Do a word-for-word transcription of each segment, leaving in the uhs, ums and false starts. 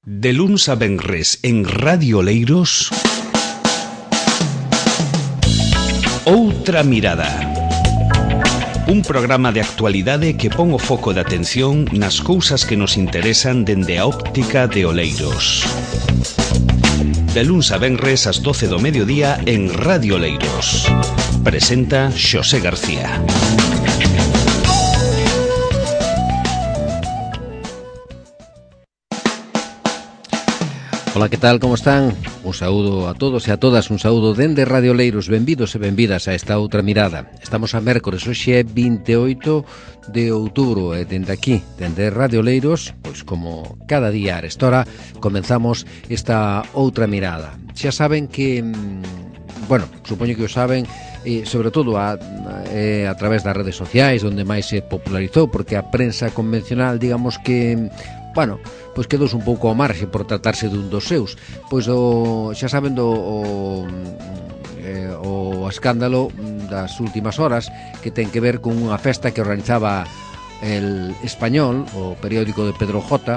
De luns a venres en Radio Oleiros, Outra Mirada. Un programa de actualidade que pon o foco de atención nas cousas que nos interesan dende a óptica de Oleiros. De luns a venres ás doce do mediodía en Radio Oleiros. Presenta Xosé García. Ola, que tal, como están? Un saúdo a todos e a todas, un saúdo dende Radio Oleiros. Benvidos e benvidas a esta outra mirada. Estamos a mércores, hoxe é vinte e oito de outubro e dende aquí, dende Radio Oleiros, pois como cada día a esta hora, comenzamos esta outra mirada. Xa saben que, bueno, supoño que o saben, e sobre todo a, a, a través das redes sociais, onde máis se popularizou, porque a prensa convencional, digamos que, bueno, pois quedouse un pouco ao marxe por tratarse dun dos seus. Pois o, xa saben do o, eh, o escándalo das últimas horas que ten que ver con unha festa que organizaba el Español, o periódico de Pedro J,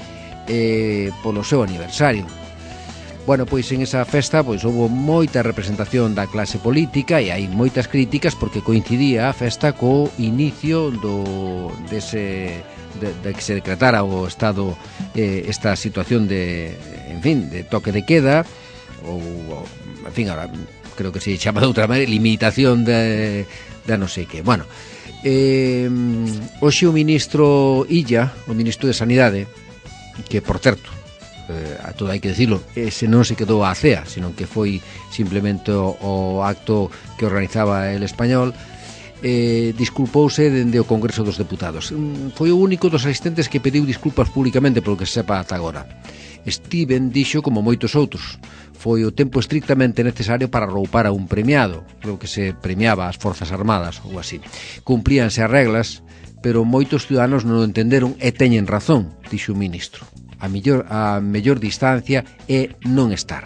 eh, polo seu aniversario. Bueno, pois en esa festa pois houve moita representación da clase política e hai moitas críticas porque coincidía a festa co inicio do dese de, de que se decretara o estado eh, esta situación de, en fin, de toque de queda ou, ou en fin, ahora creo que se chama de outra maneira, limitación de, de non sei que. Bueno, eh, hoxe o ministro Illa, o ministro de Sanidade, que por certo, Eh, a todo hai que decirlo, ese non se quedou á cea, senón que foi simplemente o, o acto que organizaba el Español, eh, disculpouse dende o Congreso dos Deputados. Foi o único dos asistentes que pediu disculpas públicamente polo que se sepa ata agora. Steven dixo, como moitos outros, foi o tempo estrictamente necesario para roupar a un premiado, creo que se premiaba as Forzas Armadas ou así. Cumplíanse as reglas, pero moitos ciudadanos non o entenderon e teñen razón, dixo o ministro. A mellor, a mellor distancia é non estar.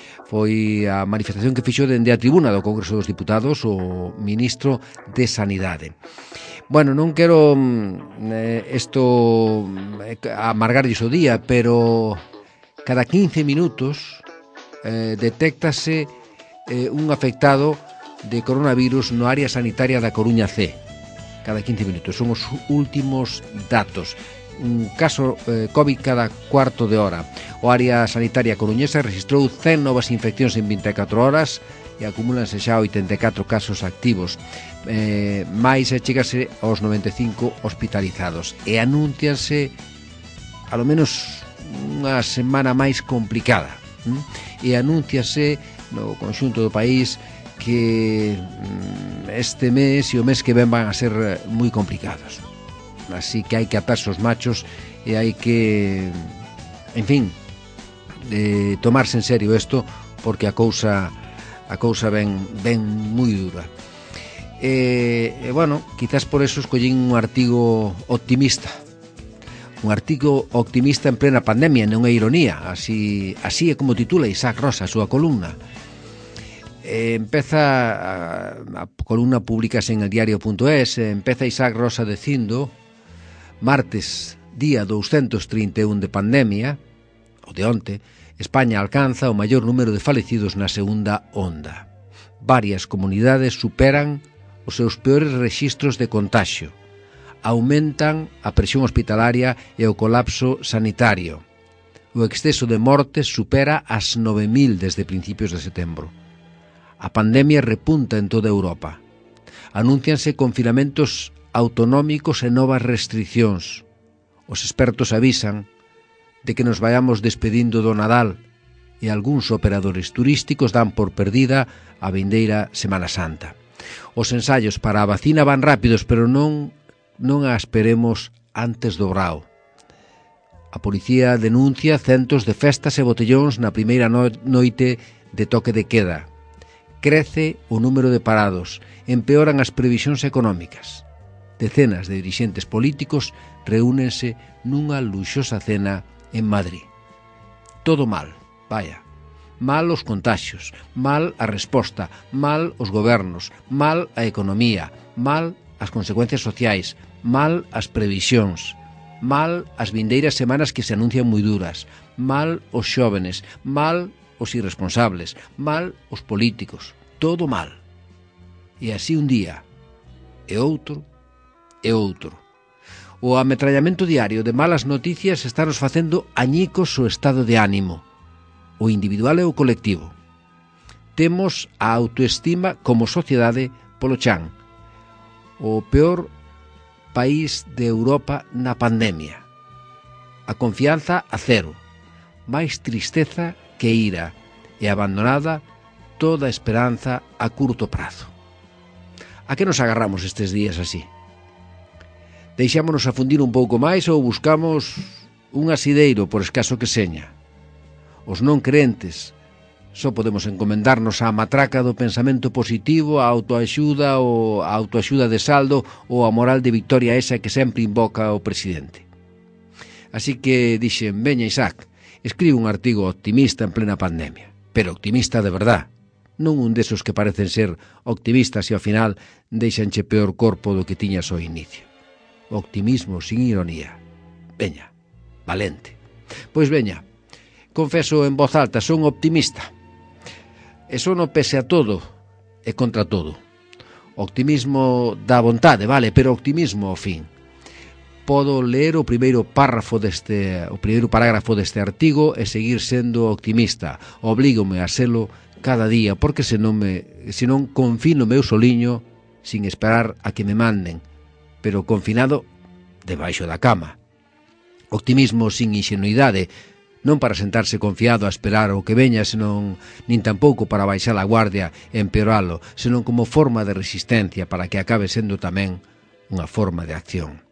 Foi a manifestación que fixo dende a tribuna do Congreso dos Diputados o ministro de Sanidade. Bueno, non quero eh, esto eh, amargarlles o día, pero cada quince minutos eh, detéctase eh, un afectado de coronavirus no área sanitaria da Coruña C. Cada quince minutos, son os últimos datos. Un caso eh, COVID cada cuarto de hora. O área sanitaria coruñesa registrou cen novas infeccións en vinte e catro horas e acumúlanse xa oitenta e catro casos activos. Eh, máis e chegase aos noventa e cinco hospitalizados. E anúncianse a lo menos unha semana máis complicada. ¿Mm? E anúnciase no conxunto do país que mm, este mes e o mes que ven van a ser moi complicados. Así que hai que atarse os machos e hai que, en fin, eh, tomarse en serio isto, porque a cousa a cousa ven, ven moi dura. E, e bueno, quizás por eso escollín un artigo optimista. Un artigo optimista en plena pandemia, non é ironía, así, así é como titula Isaac Rosa a súa columna. Eh, empeza a, a columna públicase en el diario punto es, empeza Isaac Rosa dicindo: martes, día doscientos treinta e un de pandemia, o de onte, España alcanza o maior número de falecidos na segunda onda. Varias comunidades superan os seus peores rexistros de contaxio. Aumentan a presión hospitalaria e o colapso sanitario. O exceso de mortes supera as nove mil desde principios de setembro. A pandemia repunta en toda Europa. Anúncianse confinamentos autonómicos e novas restriccións. Os expertos avisan de que nos vayamos despedindo do Nadal e algúns operadores turísticos dan por perdida a vindeira Semana Santa. Os ensaios para a vacina van rápidos, pero non, non a esperemos antes do brao. A policía denuncia centos de festas e botellóns na primeira no- noite de toque de queda. Crece o número de parados, empeoran as previsións económicas. Decenas de dirixentes políticos reúnense nunha luxosa cena en Madrid. Todo mal, vaya. Mal os contaxios, mal a resposta, mal os gobernos, mal a economía, mal as consecuencias sociais, mal as previsións, mal as vindeiras semanas que se anuncian moi duras, mal os xóvenes, mal os irresponsables, mal os políticos, todo mal. E así un día, e outro, e outro. O ametrallamento diario de malas noticias está nos facendo añicos o estado de ánimo, o individual e o colectivo. Temos a autoestima como sociedade polo chan, o peor país de Europa na pandemia. A confianza a cero, máis tristeza que ira, e abandonada toda esperanza a curto prazo. A que nos agarramos estes días así? Deixámonos afundir un pouco máis ou buscamos un asideiro por escaso que seña? Os non crentes só podemos encomendarnos á matraca do pensamento positivo, a autoaxuda ou a autoaxuda de saldo ou a moral de victoria esa que sempre invoca o presidente. Así que dixen, veña Isaac, escribe un artigo optimista en plena pandemia, pero optimista de verdad, non un desos que parecen ser optimistas e ao final deixanche peor corpo do que tiñas ao inicio. Optimismo sin ironía. Veña, valente. Pois veña, confeso en voz alta, son optimista. E sono pese a todo e contra todo. Optimismo da vontade, vale, pero optimismo ao fin. Podo ler o primeiro párrafo deste, o primeiro parágrafo deste artigo e seguir sendo optimista. Oblígome a selo cada día, porque senón me, senón confino meu soliño sin esperar a que me manden, pero confinado debaixo da cama. Optimismo sin ingenuidade, non para sentarse confiado a esperar o que veña, senón nin tampouco para baixar a guardia e empeoralo, senón como forma de resistencia para que acabe sendo tamén unha forma de acción.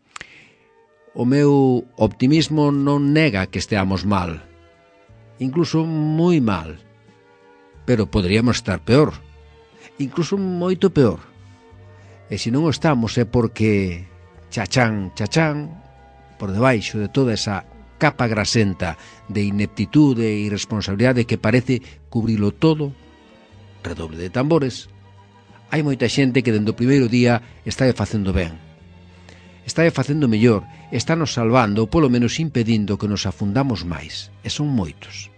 O meu optimismo non nega que esteamos mal, incluso moi mal, pero poderíamos estar peor, incluso moito peor. E se non o estamos é porque, chachán, chachán, por debaixo de toda esa capa grasenta de ineptitude e irresponsabilidade que parece cubrilo todo, redoble de tambores, hai moita xente que dende o primeiro día está facendo ben, está facendo mellor, está nos salvando ou polo menos impedindo que nos afundamos máis, e son moitos.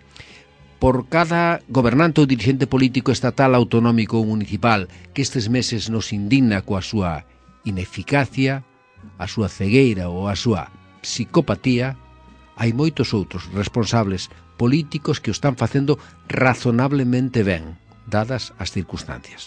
Por cada gobernante ou dirigente político estatal, autonómico ou municipal que estes meses nos indigna coa súa ineficacia, a súa cegueira ou a súa psicopatía, hai moitos outros responsables políticos que o están facendo razonablemente ben, dadas as circunstancias.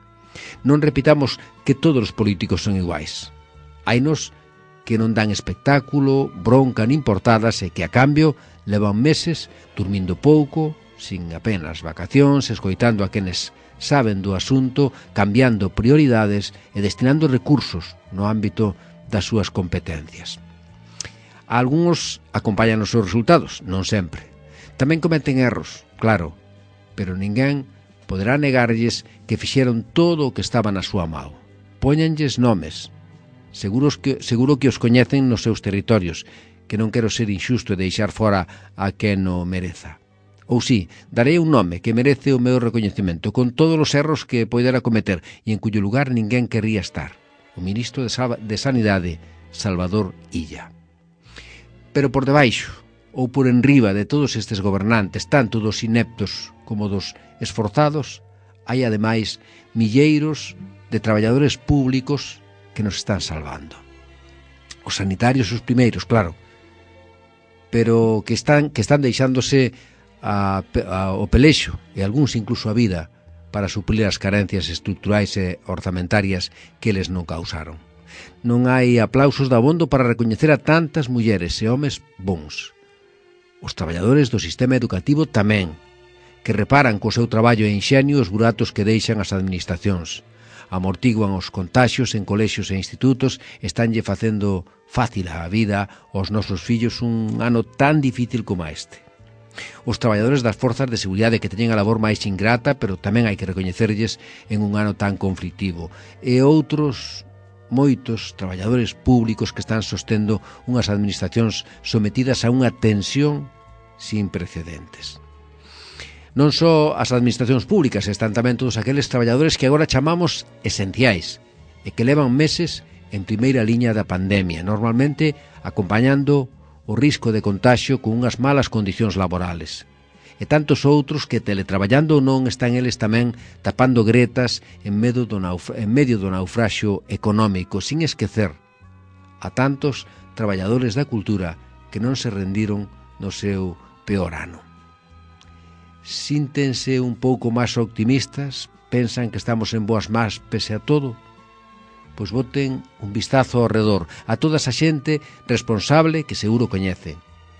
Non repitamos que todos os políticos son iguais. Hainos que non dan espectáculo, bronca nin portadas e que a cambio levan meses durmindo pouco, sin apenas vacacións, escoitando a quenes saben do asunto, cambiando prioridades e destinando recursos no ámbito das súas competencias. A algúns acompañan os seus resultados, non sempre. Tamén cometen erros, claro, pero ninguén poderá negarlles que fixeron todo o que estaba na súa mão. Póñanlles nomes, seguros que, seguro que os coñecen nos seus territorios, que non quero ser inxusto e deixar fora a quen o mereza. Ou si, darei un nome que merece o meu recoñecemento, con todos os erros que poidera cometer e en cuyo lugar ninguén querría estar. O ministro de, Sal- de Sanidade, Salvador Illa. Pero por debaixo, ou por enriba de todos estes gobernantes, tanto dos ineptos como dos esforzados, hai ademais milleiros de traballadores públicos que nos están salvando. Os sanitarios os primeiros, claro, pero que están, que están deixándose a, a, o pelexo e algúns incluso a vida para suplir as carencias estruturais e orzamentarias que eles non causaron. Non hai aplausos dabondo para recoñecer a tantas mulleres e homes bons. Os traballadores do sistema educativo tamén, que reparan co seu traballo e enxenio os buratos que deixan as administracións, amortiguan os contaxios en colexios e institutos, estánlle facendo fácil a vida aos nosos fillos un ano tan difícil como este. Os traballadores das forzas de seguridade que teñen a labor máis ingrata, pero tamén hai que recoñecerlles en un ano tan conflictivo, e outros moitos traballadores públicos que están sostendo unhas administracións sometidas a unha tensión sin precedentes. Non só as administracións públicas, están tamén todos aqueles traballadores que agora chamamos esenciais e que levan meses en primeira liña da pandemia, normalmente acompañando o risco de contagio con unhas malas condicións laborales. E tantos outros que, teletraballando ou non, están eles tamén tapando gretas en medio do, nauf- en medio do naufraxio económico, sin esquecer a tantos traballadores da cultura que non se rendiron no seu peor ano. Síntense un pouco máis optimistas? Pensan que estamos en boas más pese a todo? Pois boten un vistazo ao redor a toda esa xente responsable que seguro coñecen.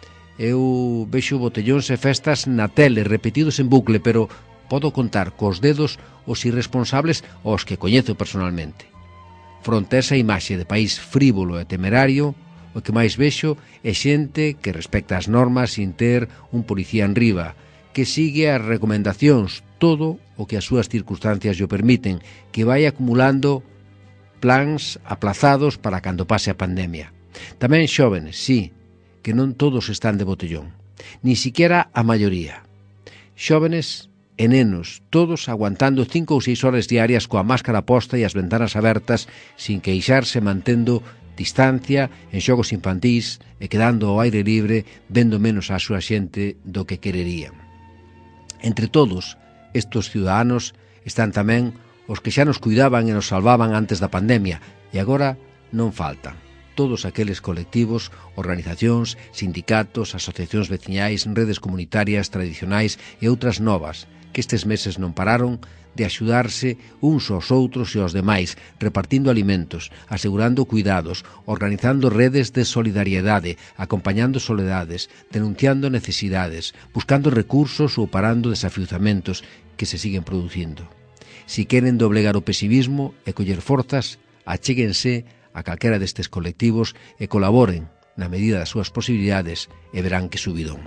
Eu vexo botellóns e festas na tele repetidos en bucle, pero podo contar cos dedos os irresponsables aos que coñezo personalmente. Fronte a esa imaxe de país frívolo e temerario, o que máis vexo é xente que respecta as normas sin ter un policía enriba, que sigue as recomendacións, todo o que as súas circunstancias lle permiten, que vai acumulando plans aplazados para cando pase a pandemia. Tamén xóvenes, sí, que non todos están de botellón, ni siquiera a maioría. Xóvenes e nenos, todos aguantando cinco ou seis horas diarias coa máscara posta e as ventanas abertas, sin queixarse, mantendo distancia en xogos infantís e quedando ao aire libre, vendo menos a súa xente do que quererían. Entre todos estes ciudadanos están tamén os que xa nos cuidaban e nos salvaban antes da pandemia, e agora non faltan todos aqueles colectivos, organizacións, sindicatos, asociacións veciñais, redes comunitarias tradicionais e outras novas, que estes meses non pararon de axudarse uns aos outros e aos demais, repartindo alimentos, asegurando cuidados, organizando redes de solidariedade, acompañando soledades, denunciando necesidades, buscando recursos ou parando desafiuzamentos que se siguen producindo. Si queren doblegar o pesimismo e coller forzas, achéguense a calquera destes colectivos e colaboren na medida das súas posibilidades e verán que subidón.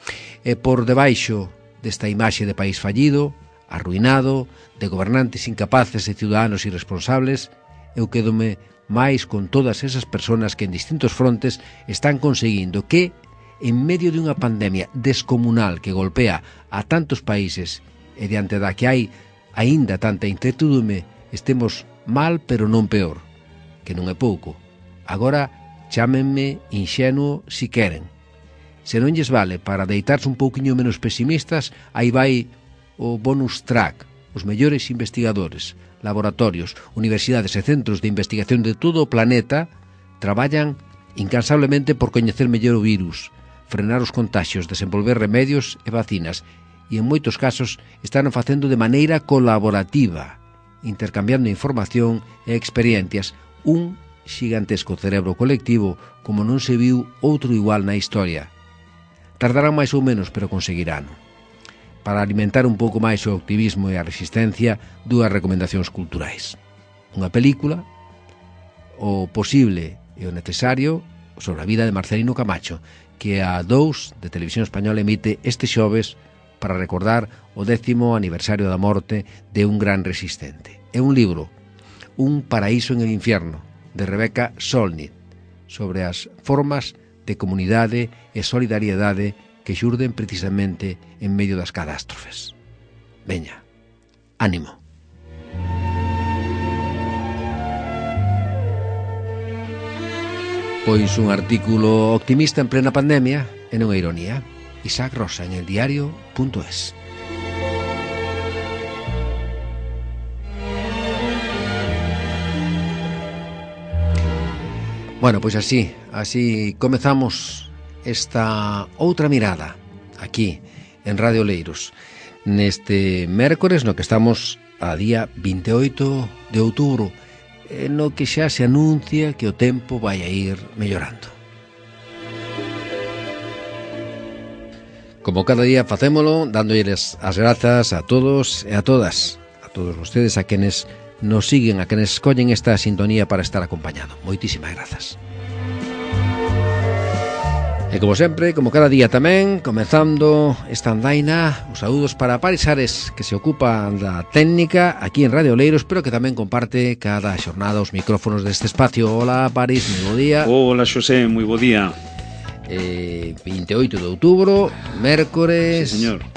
E por debaixo desta imaxe de país fallido, arruinado, de gobernantes incapaces e ciudadanos irresponsables, eu quédome máis con todas esas persoas que en distintos frontes están conseguindo que, en medio de unha pandemia descomunal que golpea a tantos países e diante da que hai aínda tanta incertidumbre, estemos mal pero non peor, que non é pouco. Agora chámenme inxenuo si queren. Se non lles vale para deitarse un pouquiño menos pesimistas, aí vai o bonus track, os mellores investigadores, laboratorios, universidades e centros de investigación de todo o planeta traballan incansablemente por coñecer mellor o virus, frenar os contaxios, desenvolver remedios e vacinas, e en moitos casos están facendo de maneira colaborativa, intercambiando información e experiencias, un xigantesco cerebro colectivo como non se viu outro igual na historia. Tardarán máis ou menos, pero conseguirán. Para alimentar un pouco máis o optimismo e a resistencia, dúas recomendacións culturais. Unha película, o posible e o necesario, sobre a vida de Marcelino Camacho, que a dous de Televisión Española emite este xoves para recordar o décimo aniversario da morte de un gran resistente. É un libro, Un paraíso en el infierno, de Rebecca Solnit, sobre as formas de comunidade e solidariedade que xurden precisamente en medio das catástrofes. Veña, ánimo. Pois un artículo optimista en plena pandemia e non é ironía. Isaac Rosa en eldiario punto es. Bueno, pois así, así comezamos esta outra mirada aquí en Radio Oleiros neste mércores no que estamos a día vinte e oito de outubro, no que xa se anuncia que o tempo vai a ir mellorando. Como cada día facémolo, dándolles as grazas a todos e a todas, a todos vostedes, a quenes nos siguen, a quenes escollen esta sintonía para estar acompañado. Moitísimas grazas. E como sempre, como cada día tamén, comezando esta andaina, os saúdos para Paris Ares, que se ocupa da técnica aquí en Radio Oleiros, pero que tamén comparte cada xornada os micrófonos deste espacio. Hola, Paris, moi bo día. Hola, Xosé, moi bo día. Eh, vinte e oito de outubro, mércores. Sí, señor.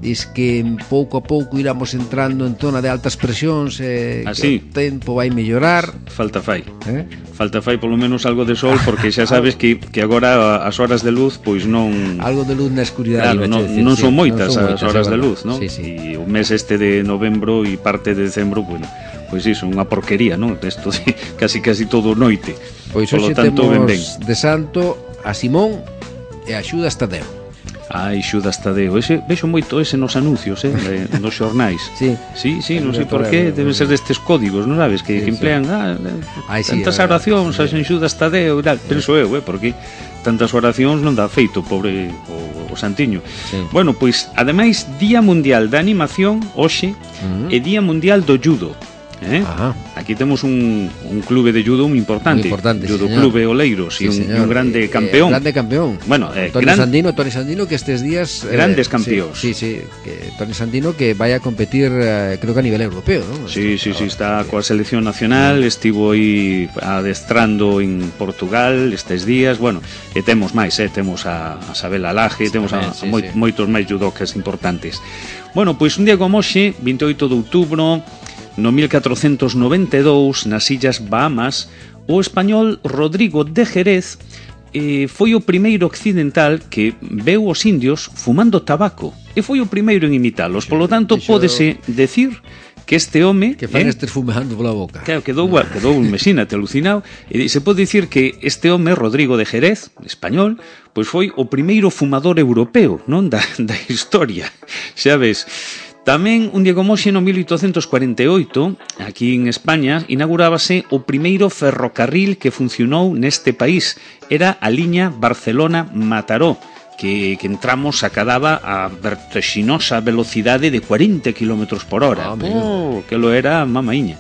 Diz que pouco a pouco iramos entrando en zona de altas presións e ah, que sí? o tempo vai mellorar. Falta fai eh? Falta fai polo menos algo de sol, porque xa sabes que, que agora as horas de luz pois non... Algo de luz na escuridade, claro, non, decir, non son sí, moitas non son as moitas, horas é de verdad. luz, non? Sí, sí. E o mes este de novembro e parte de decembro, bueno, pois iso, unha porquería, non? Isto de casi casi todo noite. Pois hoxe temos ben, ben. de santo a Simón e a Xudas Tadeo. Ai, Xudas Tadeo, ese, vexo moito ese nos anuncios, eh, nos xornais. Sí, sí, sí, non sei por qué, deben ser destes códigos, non sabes, que, sí, que emplean, sí. ah, Ay, tantas sí, oracións a San Xudas Tadeo e tal, penso eu, eh, porque tantas oracións non dá feito, pobre o, o santiño. Sí. Bueno, pois, ademais, Día Mundial da Animación, hoxe, uh -huh. e Día Mundial do Judo. ¿Eh? Aquí temos un, un clube de judo moi importante, importante Judo sí, Clube Oleiros, sí, e un, un grande campeón. Eh, grande campeón. Bueno, eh, Toni gran... Sandino, Toni Sandino que estes días grandes eh, campeóns. Sí, sí, sí, que Toni Sandino que vai a competir eh, creo que a nivel europeo, ¿no? Sí, sí, sí, está coa selección nacional, estivo aí adestrando en Portugal estes días, bueno, e temos máis, eh, temos a, a Sabela Laje, sí, temos a, sí, a moi, sí. moitos máis judocas importantes. Bueno, pois un día como hoxe, veinte e oito de outubro, no mil catrocentos noventa e dous, nas Illas Bahamas, o español Rodrigo de Jerez eh, foi o primeiro occidental que veu os indios fumando tabaco e foi o primeiro en imitalos. Polo tanto, pódese decir que este home que fan eh, estes fumando pola boca. Claro, quedou, quedou un mesínate alucinado, e se pode dicir que este home, Rodrigo de Jerez, español, pois foi o primeiro fumador europeo, non, da, da historia. Xa ves. Tamén, un día como hoxe, no mil oitocentos cuarenta e oito, aquí en España, inaugurábase o primeiro ferrocarril que funcionou neste país. Era a liña Barcelona-Mataró, que, que entramos acadaba a vertexinosa velocidade de cuarenta kilómetros por hora. Ah, oh, que lo era mamaíña.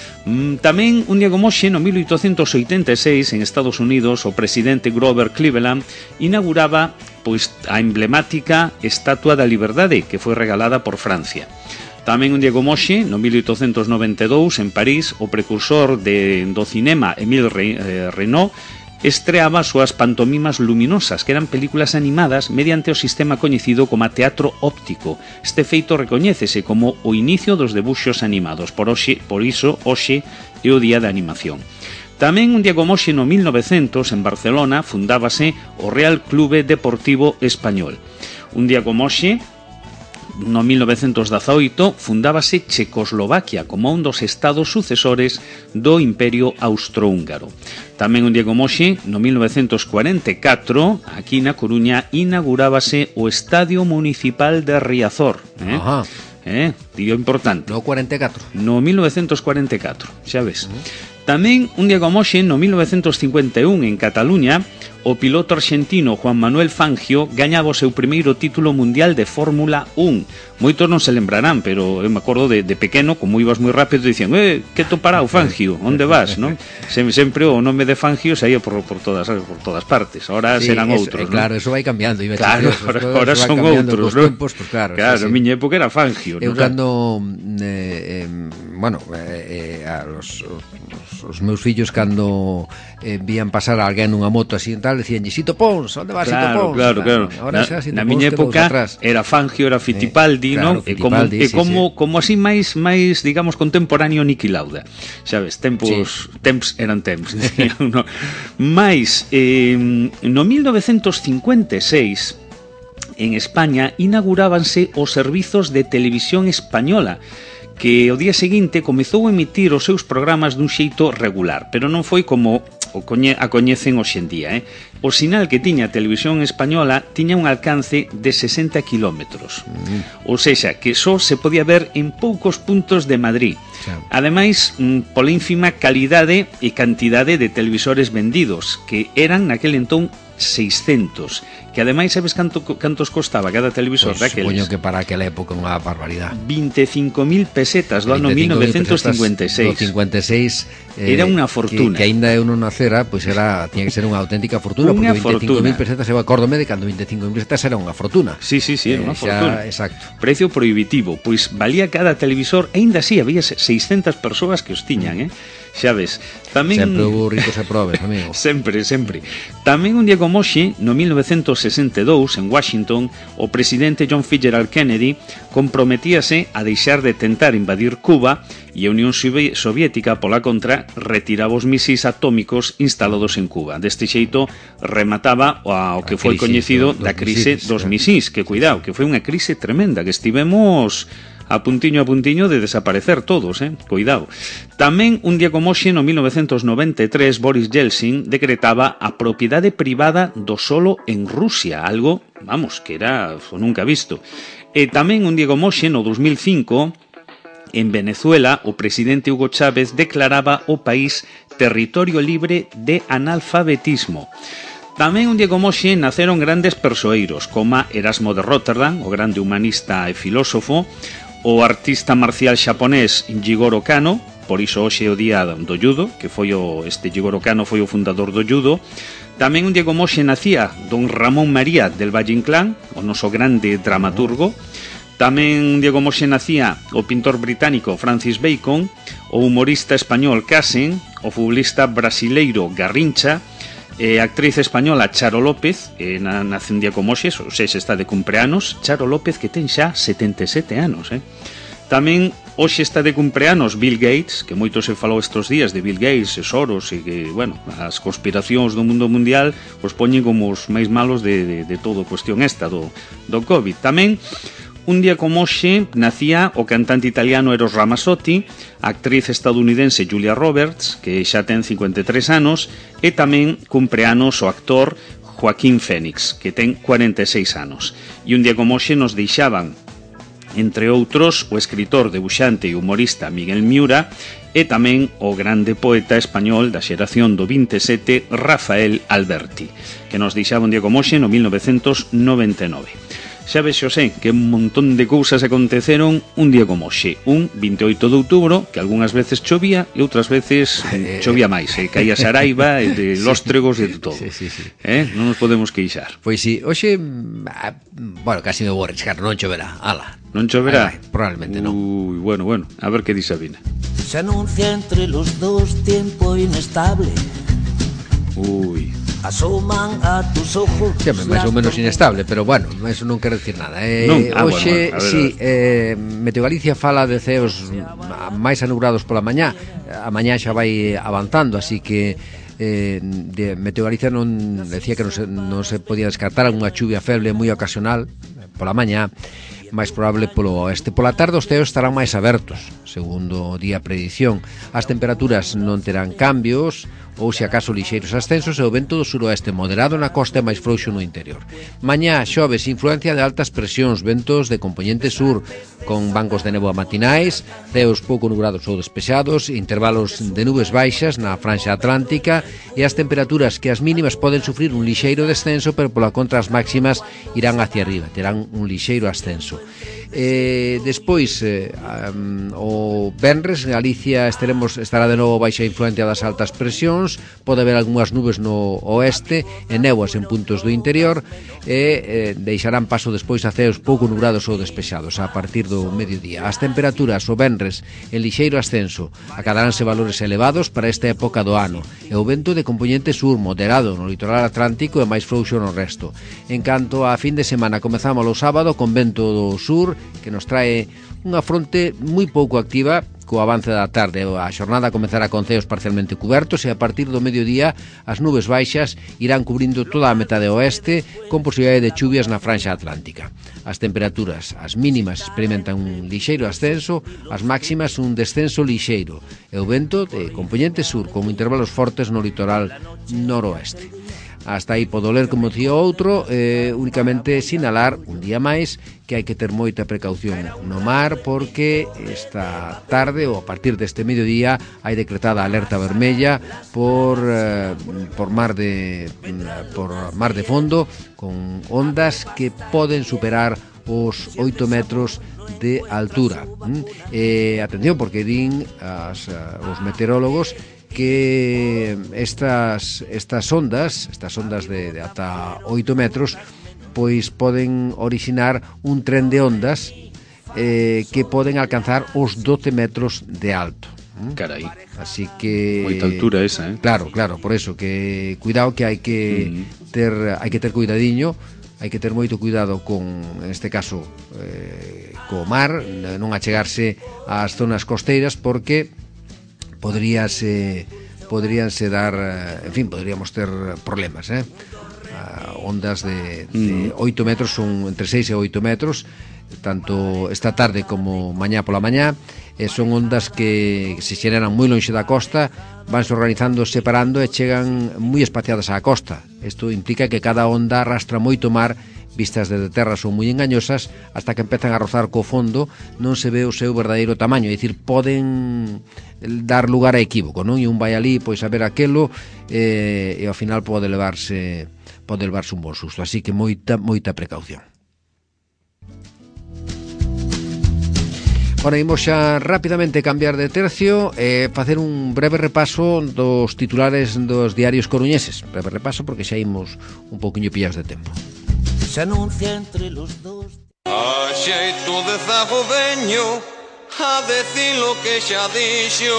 Tamén, un día como hoxe, no mil oitocentos oitenta e seis, en Estados Unidos, o presidente Grover Cleveland inauguraba pois a emblemática Estatua da Liberdade, que foi regalada por Francia. Tamén un día como hoxe, no mil oitocentos noventa e dous, en París, o precursor de, do cinema Émile Renaud estreaba as súas pantomimas luminosas, que eran películas animadas mediante o sistema coñecido como teatro óptico. Este feito recoñécese como o inicio dos debuxos animados. Por, hoxe, por iso, hoxe é o Día da Animación. Tamén un día como hoxe, no mil novecientos, en Barcelona, fundábase o Real Clube Deportivo Español. Un día como hoxe, no mil novecentos dezaoito, fundábase Checoslovaquia como un dos estados sucesores do Imperio Austrohúngaro. Tamén un día como hoxe, no mil novecentos cuarenta e catro, aquí na Coruña, inaugurábase o Estadio Municipal de Riazor. Eh? Ajá. Eh, día importante. No cuarenta e catro. No mil novecentos cuarenta e catro, xa ves. Uh -huh. Tamén, un día como hoxe, no mil novecentos cincuenta e un, en Cataluña, o piloto argentino Juan Manuel Fangio gañaba o seu primeiro título mundial de Fórmula un. Moitos non se lembrarán, pero eu me acordo de, de pequeno, como ibas moi rápido, dicían, eh, que to parao, Fangio, onde vas, non? Sempre, sempre o nome de Fangio saía por, por, todas, por todas partes, ahora sí, serán eso, outros, eh, claro, eso vai cambiando, iba claro, eso, ahora, ahora son outros, non? Tempos, pues claro, claro, sí, a miña época era Fangio. Eu cando, eh, eh, bueno, eh, eh, a los, os, os meus fillos cando eh, vían pasar a alguén nunha moto así e tal, decían, Sito Pons, onde vas, claro, Sito Pons? Claro, claro, Ahora, na, Sito na Pons miña época era Fangio, era Fittipaldi, eh, claro, non? E como, Fittipaldi, e sí, como, sí. como así máis, máis digamos, contemporáneo Niki Lauda. Sabes, tempos, sí. temps eran temps. no. Mais, eh, no mil novecentos cincuenta e seis, en España, inaugurábanse os servizos de televisión española, que o día seguinte comezou a emitir os seus programas dun xeito regular, pero non foi como o coñe, a coñecen hoxe en día. Eh? O sinal que tiña a televisión española tiña un alcance de sesenta kilómetros. Mm. Ou sexa, que só se podía ver en poucos puntos de Madrid. Claro. Ademais, pola ínfima calidade e cantidade de televisores vendidos, que eran naquel entón seiscentos, que ademais sabes canto, cantos costaba cada televisor pues, daqueles? Supoño que para aquela época unha barbaridade. vinte e cinco mil pesetas do ano mil novecentos cincuenta e seis. Do cincuenta e seis eh, era unha fortuna. Que, que aínda eu non nacera, pois pues era tiña que ser unha auténtica fortuna, unha porque vinte e cinco mil pesetas, eu acórdome de cando vinte e cinco mil pesetas era unha fortuna. Sí, sí, sí, era unha eh, fortuna. Xa, exacto. Precio prohibitivo, pois valía cada televisor, aínda así había seiscentas persoas que os tiñan, eh? xa ves. Tamén... Sempre hubo ricos e probes, amigo. Sempre, sempre. Tamén un día como hoxe, no mil novecentos sesenta e dous, en Washington, o presidente John Fitzgerald Kennedy comprometíase a deixar de tentar invadir Cuba e a Unión Soviética, pola contra, retiraba os misís atómicos instalados en Cuba. Deste xeito, remataba ao que foi coñecido da crise dos misís, que cuidado, que foi unha crise tremenda, que estivemos a puntiño a puntiño de desaparecer todos, eh? Cuidado. Tamén, un día como hoxe, no mil novecentos noventa e tres, Boris Yeltsin decretaba a propiedade privada do solo en Rusia, algo, vamos, que era o nunca visto. E tamén, un día como hoxe, no dos mil cinco, en Venezuela, o presidente Hugo Chávez declaraba o país territorio libre de analfabetismo. Tamén un día como hoxe naceron grandes persoeiros, como Erasmo de Rotterdam, o grande humanista e filósofo, o artista marcial xaponés Jigoro Kano, por iso hoxe é o día do judo, que foi o este Jigoro Kano foi o fundador do judo. Tamén un día como hoxe nacía don Ramón María del Valle Inclán, o noso grande dramaturgo. Tamén un día como hoxe nacía o pintor británico Francis Bacon, o humorista español Casen, o futbolista brasileiro Garrincha, e a actriz española Charo López, que nace un día como hoxe, ou seja, está de cumpleanos. Charo López, que ten xa setenta e sete anos, eh? Tamén hoxe está de cumpleanos Bill Gates, que moito se falou estes días de Bill Gates e Soros, e que, bueno, as conspiracións do mundo mundial os poñen como os máis malos de, de, de todo a cuestión esta do, do COVID. Tamén un día como hoxe nacía o cantante italiano Eros Ramazzotti, a actriz estadounidense Julia Roberts, que xa ten cincuenta e tres anos, e tamén cumpleanos o actor Joaquín Fénix, que ten cuarenta e seis anos. E un día como hoxe nos deixaban, entre outros, o escritor, debuxante e humorista Miguel Miura, e tamén o grande poeta español da xeración do vinte e sete, Rafael Alberti, que nos deixaba un día como hoxe no mil novecentos noventa e nove. Xa ves, Xosé, que un montón de cousas aconteceron un día como hoxe, un vinte e oito de outubro, que algunhas veces chovía e outras veces eh, chovía máis, eh, caía saraiva, e de lóstregos e de todo. Sí, sí, sí. Eh? Non nos podemos queixar. Pois sí, hoxe, bueno, casi me vou arriscar, non choverá, ala. Non choverá? Ay, probablemente non. Uy, bueno, bueno, a ver que di Sabina. Se anuncia entre los dos tiempo inestable. Uy... asoman a tus ojos. Sempre máis ou menos inestable, pero bueno, eso non quere decir nada. Eh, non, ah, hoxe, bueno, bueno, si, sí, eh, Meteo Galicia fala de ceos máis anubrados pola mañá. A mañá xa vai avanzando, así que eh, de Meteo Galicia non decía que non se, non se podía descartar algunha chuvia feble moi ocasional pola mañá, máis probable polo oeste. Pola tarde os ceos estarán máis abertos, segundo di a predición. As temperaturas non terán cambios, ou se acaso lixeiros ascensos, e o vento do suroeste moderado na costa e máis frouxo no interior. Mañá xoves, influencia de altas presións, ventos de compoñente sur, con bancos de néboa matinais, ceos pouco nubrados ou despexados, intervalos de nubes baixas na franxa atlántica, e as temperaturas que as mínimas poden sufrir un lixeiro descenso, pero pola contra as máximas irán hacia arriba, terán un lixeiro ascenso. Eh, despois eh, um, o venres Galicia estaremos, estará de novo baixa influencia das altas presións, pode haber algunhas nubes no oeste e néboas en puntos do interior, e eh, deixarán paso despois a ceos pouco nubrados ou despexados a partir do mediodía. As temperaturas o venres en lixeiro ascenso, acadaránse valores elevados para esta época do ano, e o vento de compoñente sur moderado no litoral atlántico e máis frouxo no resto. En canto a fin de semana, comezamos o sábado con vento do sur, que nos trae unha fronte moi pouco activa co avance da tarde. A xornada comezará con ceos parcialmente cubertos e a partir do mediodía as nubes baixas irán cubrindo toda a metade oeste con posibilidade de chuvias na franxa atlántica. As temperaturas, as mínimas experimentan un lixeiro ascenso, as máximas un descenso lixeiro e o vento de compoñente sur con intervalos fortes no litoral noroeste. Hasta aí podo ler como dicía outro, eh, únicamente sinalar un día máis que hai que ter moita precaución no mar, porque esta tarde ou a partir deste mediodía hai decretada alerta vermella por eh, por mar de por mar de fondo, con ondas que poden superar os oito metros de altura. Eh, atención, porque din as, os meteorólogos que estas estas ondas, estas ondas de, de ata oito metros, pois poden orixinar un tren de ondas eh, que poden alcanzar os doce metros de alto. Carai. Así que moita altura esa, eh? Claro, claro, por eso que cuidado que hai que mm. ter hai que ter cuidadiño, hai que ter moito cuidado con, en este caso, eh, co mar, non achegarse ás zonas costeiras porque poderíase poderíanse dar, en fin, poderíamos ter problemas, eh? Uh, ondas de, de oito metros, son entre seis e oito metros, tanto esta tarde como mañá pola mañá, e son ondas que se xeneran moi lonxe da costa, vanse organizando, separando e chegan moi espaciadas á costa. Isto implica que cada onda arrastra moito mar, vistas desde terra son moi engañosas, hasta que empezan a rozar co fondo non se ve o seu verdadeiro tamaño, é dicir, poden dar lugar a equívoco, non? E un vai ali, pois, a ver aquelo e, e ao final pode levarse pode levarse un bon susto, así que moita, moita precaución. Ora, imos xa rapidamente cambiar de tercio e facer un breve repaso dos titulares dos diarios coruñeses. Breve repaso porque xa imos un poquinho pillados de tempo. Se anuncia entre los dos. A xeito de zagodeño, a decir lo que xa dixo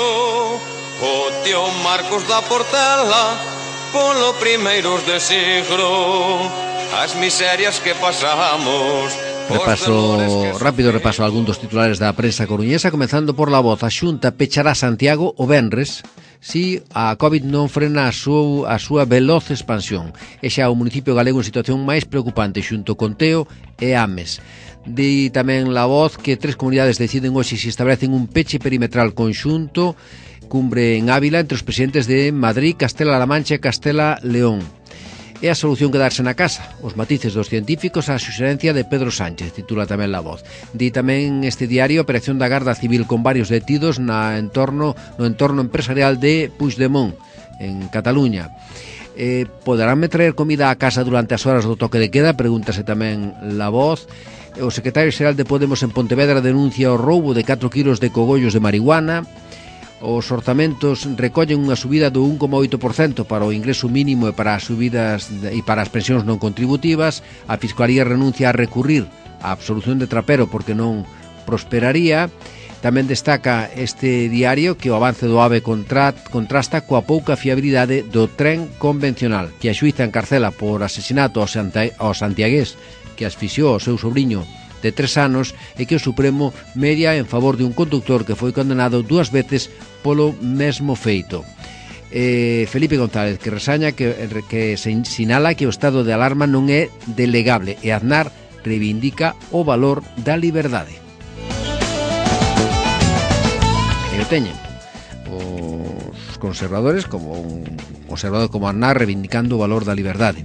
o tío Marcos da Portela polo primeiros de siglo, as miserias que pasamos. Repaso, rápido repaso a algún dos titulares da prensa coruñesa, comezando por La Voz. A Xunta pechará Santiago o venres si a COVID non frena a súa, a súa veloz expansión. E xa o municipio galego en situación máis preocupante xunto con Teo e Ames. Di tamén La Voz que tres comunidades deciden hoxe se establecen un peche perimetral conxunto, cumbre en Ávila entre os presidentes de Madrid, Castela-La Mancha e Castela-León. É a solución quedarse na casa. Os matices dos científicos á suxerencia de Pedro Sánchez, titula tamén La Voz. Di tamén este diario a operación da Garda Civil con varios detidos na entorno, no entorno empresarial de Puigdemont, en Cataluña. Eh, poderánme traer comida á casa durante as horas do toque de queda? Pregúntase tamén La Voz. O secretario xeral de Podemos en Pontevedra denuncia o roubo de catro kilos de cogollos de marihuana. Os orzamentos recollen unha subida do un coma oito por cento para o ingreso mínimo e para as subidas de, e para as pensións non contributivas. A Fiscalía renuncia a recurrir a absolución de Trapero porque non prosperaría. Tamén destaca este diario que o avance do AVE contra, contrasta coa pouca fiabilidade do tren convencional, que a xuíza encarcela por asesinato ao, Santa, ao santiagués que asfixiou o seu sobrinho de tres anos e que o Supremo media en favor de un conductor que foi condenado dúas veces polo mesmo feito. Eh, Felipe González, que resaña que, que se sinala que o estado de alarma non é delegable e Aznar reivindica o valor da liberdade. E o teñen os conservadores como un conservador como Aznar reivindicando o valor da liberdade.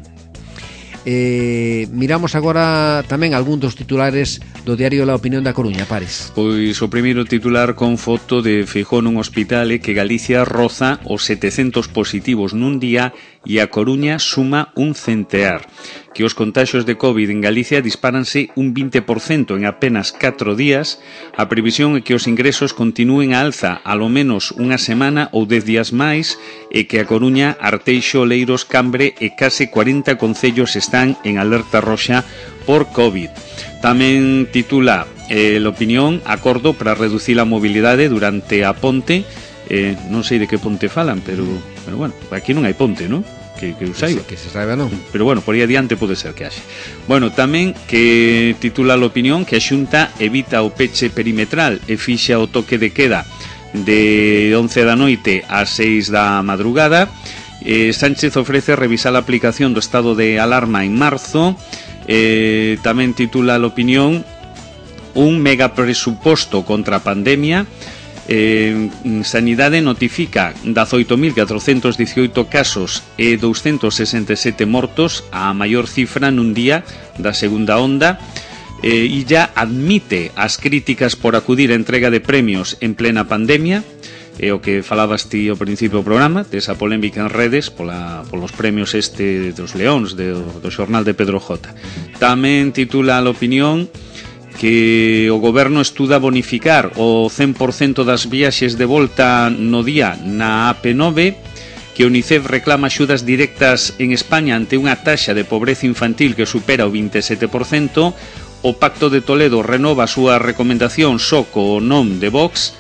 Eh, miramos agora tamén algún dos titulares do diario La Opinión da Coruña, Pares. Pois o primeiro titular con foto de Feijóo nun hospital e que Galicia roza os setecentos positivos nun día e a Coruña suma un centear. Que os contaxios de COVID en Galicia dispáranse un vinte por cento en apenas catro días. A previsión é que os ingresos continúen a alza alo menos unha semana ou dez días máis e que a Coruña, Arteixo, Oleiros, Cambre e case cuarenta concellos están en alerta roxa por COVID. Tamén titula eh, l'opinión, acordo para reducir a mobilidade durante a ponte. Eh, non sei de que ponte falan, pero, pero bueno, aquí non hai ponte, non? Que, que, saiba. que se saiba, non? Pero bueno, por aí adiante pode ser que haxe. Bueno, tamén que titula l'opinión que a Xunta evita o peche perimetral e fixa o toque de queda de once da noite a seis da madrugada. eh, Sánchez ofrece revisar a aplicación do estado de alarma en marzo. eh, Tamén titula l'opinión un mega presuposto contra a pandemia. Eh, Sanidade notifica dezaoito mil catrocentos diecioito casos e douscentos sesenta e sete mortos, a maior cifra nun día da segunda onda. eh, E já admite as críticas por acudir a entrega de premios en plena pandemia. É o que falabas ti ao principio do programa, desa polémica en redes pola, polos premios este dos Leóns do, do xornal de Pedro J. Tamén titula l'opinión que o goberno estuda bonificar o cen por cento das viaxes de volta no día na A P nove, que a UNICEF reclama axudas directas en España ante unha taxa de pobreza infantil que supera o vinte e sete por cento, o Pacto de Toledo renova a súa recomendación só co non de Vox,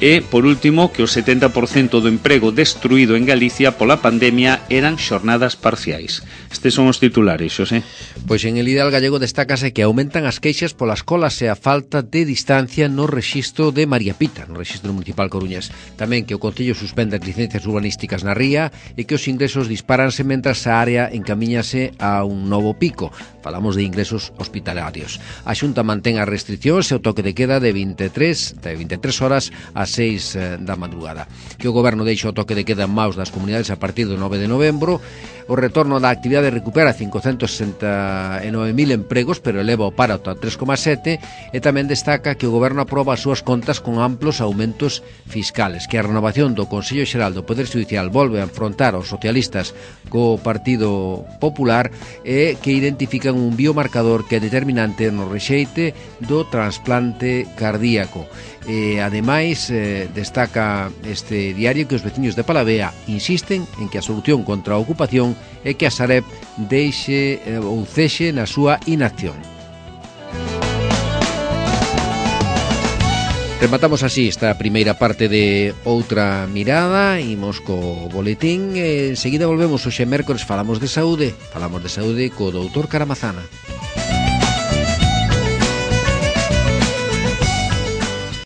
E, por último, que o setenta por cento do emprego destruído en Galicia pola pandemia eran xornadas parciais. Estes son os titulares, Xosé. Pois en el Ideal Gallego destácase que aumentan as queixas polas colas e a falta de distancia no rexistro de María Pita, no rexistro municipal coruñés. Tamén que o Concello suspende as licencias urbanísticas na ría e que os ingresos disparanse mentras a área encamiñase a un novo pico. Falamos de ingresos hospitalarios. A Xunta mantén as restriccións e o toque de queda de veintitrés, de veintitrés horas a seis da madrugada. Que o Goberno deixa o toque de queda en maus das comunidades a partir do nove de novembro. O retorno da actividade recupera cincocentos sesenta e nove mil empregos, pero eleva o paro a tres coma sete, e tamén destaca que o Goberno aproba as súas contas con amplos aumentos fiscales, que a renovación do Consello Xeral do Poder Xudicial volve a enfrontar aos socialistas co Partido Popular e que identifican un biomarcador que é determinante no rexeite do trasplante cardíaco. E, ademais, eh, destaca este diario que os veciños de Palavea insisten en que a solución contra a ocupación é que a Sareb deixe eh, ou cexe na súa inacción. Rematamos así esta primeira parte de Outra Mirada. Imos co boletín e enseguida volvemos. Hoxe mércores falamos de saúde. Falamos de saúde co doutor Caramazana.